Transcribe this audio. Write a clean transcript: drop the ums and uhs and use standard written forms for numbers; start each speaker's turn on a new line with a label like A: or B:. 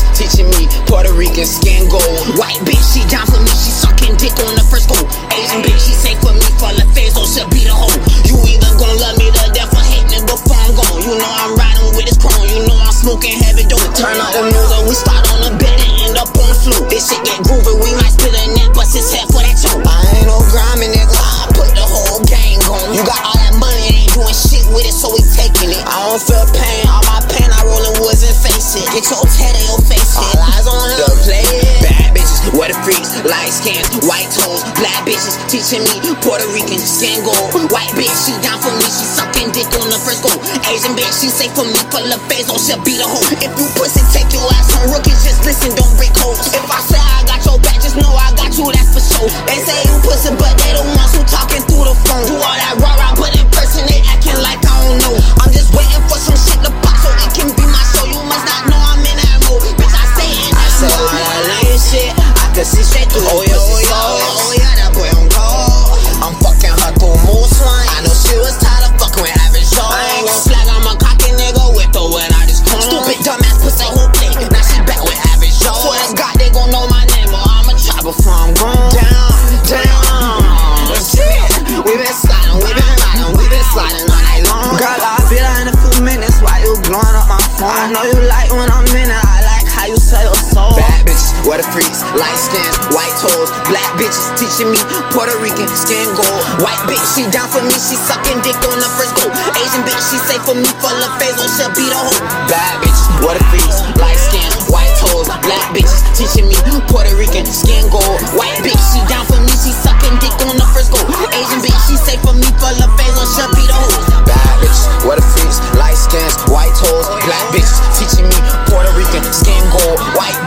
A: teaching me Puerto Rican skin gold. White bitch, she down for me, she sucking dick on the first go. Asian bitch, she say for me, for the face, or she'll be the hoe. You either gon' love me to death or hate me before I'm gone. You know I'm riding with this chrome, you know I'm smoking heavy dope. Turn up the music, we start on the bed and end up on the floor. This shit get groovy, we might spit a net, bust his head for that choke. I ain't no grimy nigga, I put the whole gang on. You got all that money, ain't doing shit with it, so we taking it. I don't feel pain, all my pain, I rollin' woods and face it. Get your head in your face, all eyes on the play. Bad bitches, what the freaks, light skins, white toes, black bitches teaching me Puerto Rican skin gold. White bitch, she down for me, she sucking dick on the first go. Asian bitch, she say for me, for the face, or she'll be the hoe. If you pussy, take your ass on rookies, just listen, don't break codes. If I say I got your back, just know I got you, that's for sure. They say you pussy, but they the ones who talking through the phone. Do all that rah-rah, but in person they acting like I don't know. I'm just waiting for some shit to pop so it can be my show. You must not know I'm in that mode, bitch, I say it. I say all that lame shit, I can see straight through. Oh yeah, oh yeah, oh yeah, that boy on call. I'm fucking her through mood swing. I know she was tired of fucking with average Joe. I ain't gon' flag, I'm a cocky nigga with the wet out his corn. Stupid dumbass pussy who play, now she back with average Joe. Swear to God they gon' know my name, or I'ma try before I'm gone. Down, shit. We been sliding, we been riding, we been sliding all night long. Girl, I'll be there in a few minutes while you blowing up my phone. I know you like when I'm in it, I like how you sell your soul. Bad bitches, what the freaks, light skins, white toes, black bitches teaching me Puerto Rican skin gold. White bitch, she down for me, she sucking dick on the first go. Asian bitch, she say for me, for the face, or she'll be the hoe. Bad bitches, what the freaks, light skins, white toes, black bitches teaching me Puerto Rican skin gold. White bitch, she down for me, she sucking dick on the first go. Asian bitch, she say for me, for the face, or she'll be the hoe. Bad bitches, what the freaks, light skins, white toes, black bitches teaching me Puerto Rican skin gold. White